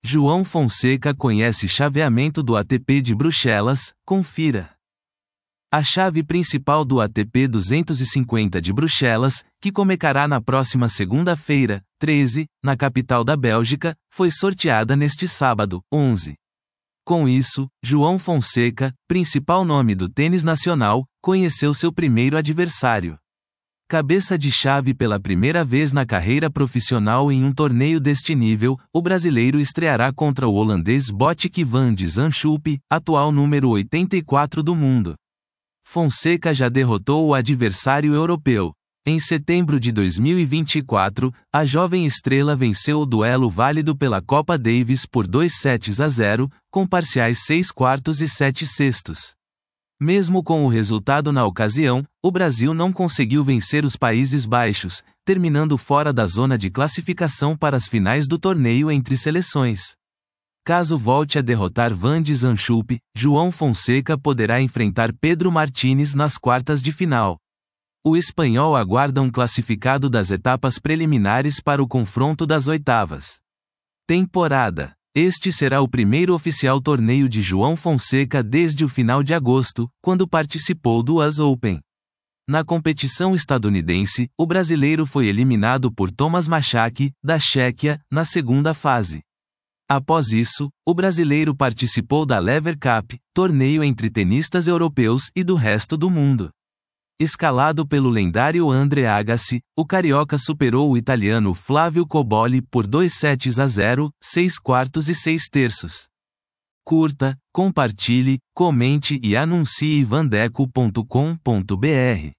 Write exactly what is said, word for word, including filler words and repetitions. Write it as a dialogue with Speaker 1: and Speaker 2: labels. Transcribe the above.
Speaker 1: João Fonseca conhece chaveamento do A T P de Bruxelas, confira. A chave principal do A T P duzentos e cinquenta de Bruxelas, que começará na próxima segunda-feira, treze, na capital da Bélgica, foi sorteada neste sábado, onze. Com isso, João Fonseca, principal nome do tênis nacional, conheceu seu primeiro adversário. Cabeça de chave pela primeira vez na carreira profissional em um torneio deste nível, o brasileiro estreará contra o holandês Botic van de Zandschulp, atual número oitenta e quatro do mundo. Fonseca já derrotou o adversário europeu. Em setembro de dois mil e vinte e quatro, a jovem estrela venceu o duelo válido pela Copa Davis por dois sets a zero, com parciais seis quartos e sete sextos. Mesmo com o resultado na ocasião, o Brasil não conseguiu vencer os Países Baixos, terminando fora da zona de classificação para as finais do torneio entre seleções. Caso volte a derrotar Van de Zandschulp, João Fonseca poderá enfrentar Pedro Martínez nas quartas de final. O espanhol aguarda um classificado das etapas preliminares para o confronto das oitavas. Temporada. Este será o primeiro oficial torneio de João Fonseca desde o final de agosto, quando participou do U S Open. Na competição estadunidense, o brasileiro foi eliminado por Tomáš Mašák, da Chequia, na segunda fase. Após isso, o brasileiro participou da Lever Cup, torneio entre tenistas europeus e do resto do mundo. Escalado pelo lendário André Agassi, o carioca superou o italiano Flávio Cobolli por dois sets a zero, seis quartos e seis terços. Curta, compartilhe, comente e anuncie vandeco ponto com ponto br.